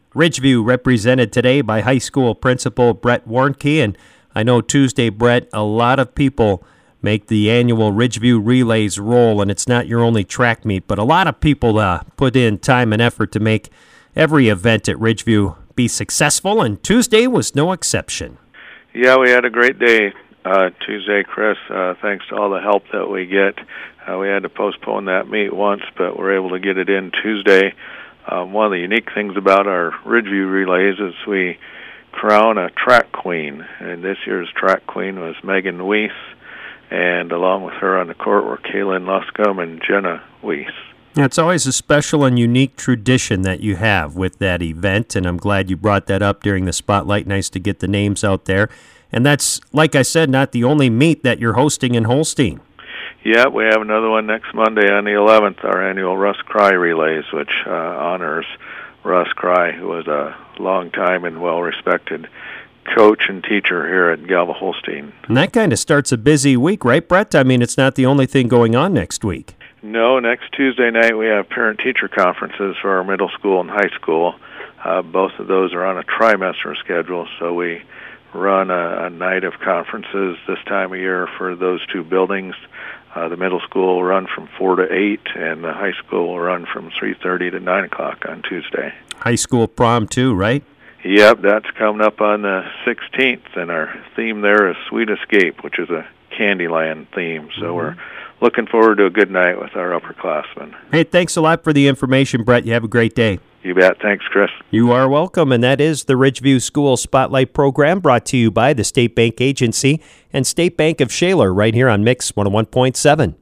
Ridgeview represented today by high school principal Brett Warnke. And I know Tuesday, Brett, a lot of people make the annual Ridgeview Relays roll, and it's not your only track meet, but a lot of people put in time and effort to make every event at Ridgeview be successful, and Tuesday was no exception. Yeah, we had a great day Tuesday, Chris. Thanks to all the help that we get. We had to postpone that meet once, but we're able to get it in Tuesday. One of the unique things about our Ridgeview Relays is we crown a track queen, and this year's track queen was Megan Weiss, and along with her on the court were Kaylin Luscombe and Jenna Weiss. It's always a special and unique tradition that you have with that event, and I'm glad you brought that up during the spotlight. Nice to get the names out there. And that's, like I said, not the only meet that you're hosting in Holstein. Yeah, we have another one next Monday on the 11th, our annual Russ Cry Relays, which honors Russ Cry, who was a long-time and well-respected coach and teacher here at Galva Holstein. And that kind of starts a busy week, right, Brett? I mean, it's not the only thing going on next week. No, next Tuesday night we have parent-teacher conferences for our middle school and high school. Both of those are on a trimester schedule, so we run a night of conferences this time of year for those two buildings. The middle school will run from 4 to 8, and the high school will run from 3:30 to 9 o'clock on Tuesday. High school prom, too, right? Yep, that's coming up on the 16th, and our theme there is Sweet Escape, which is a Candyland theme. So we're looking forward to a good night with our upperclassmen. Hey, thanks a lot for the information, Brett. You have a great day. You bet. Thanks, Chris. You are welcome, and that is the Ridgeview School Spotlight Program brought to you by the State Bank Agency and State Bank of Shaler right here on Mix 101.7.